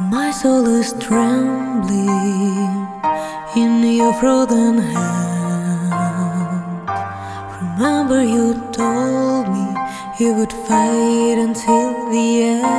My soul is trembling in your frozen hand. Remember you told me you would fight until the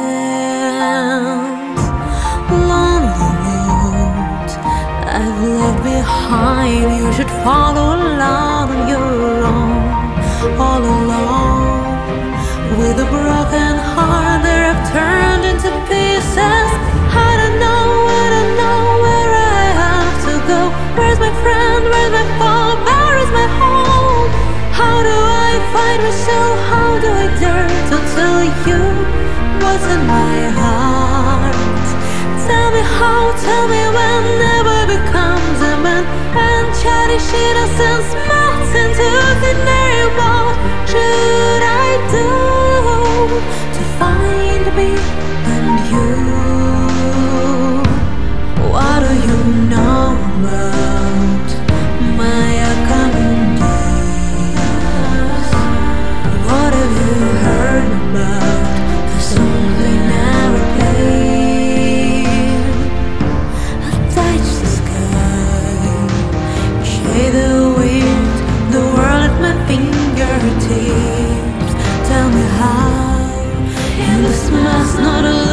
end. Lonely road I've left behind, you should follow along on your own. All alone with a broken heart that I've turned into pieces. I don't know where I have to go. Where's my friend? Where's my fall? Where is my home? How do I find myself? How do I dare to tell you what's in my heart? Tell me how, tell me when, never becomes a man, and cherish innocence melts into ordinary. What should I do to find me and you? What do you know about my upcoming days? What have you heard about the songs they never played? I'll touch the sky, shade the wind, the world at my fingertips. Tell me how in this mess not alone.